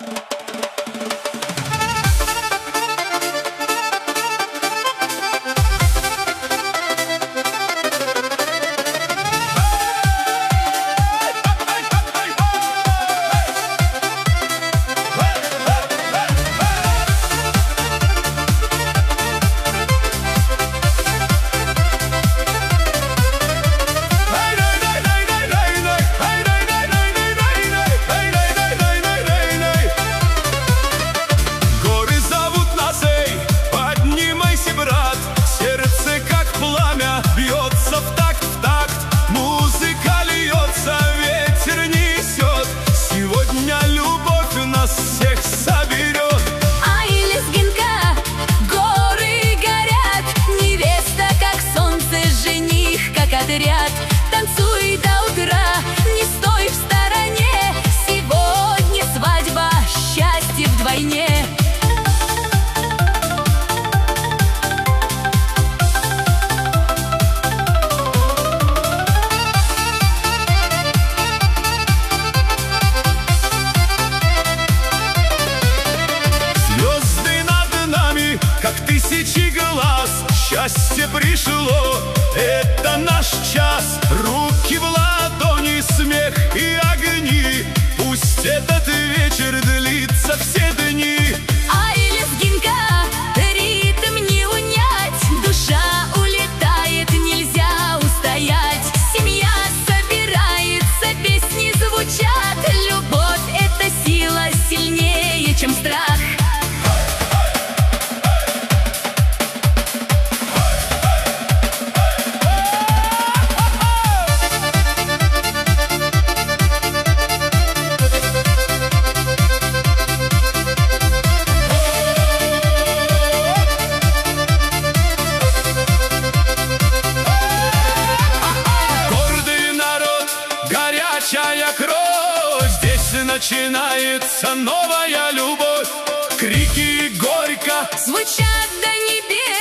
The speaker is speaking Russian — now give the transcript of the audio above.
Танцуй до утра, не стой в стороне. Сегодня свадьба, счастье вдвойне. Звезды над нами, как тысячи глаз. Счастье пришло, это наш час. Руки в ладони, смех и огни. Пусть этот вечер длится все дни. Ай, лезгинка, ритм не унять. Душа улетает, нельзя устоять. Семья собирается, песни звучат. Любовь — это сила сильнее, чем страх. Горячая кровь, здесь начинается новая любовь. Крики горько звучат до небес.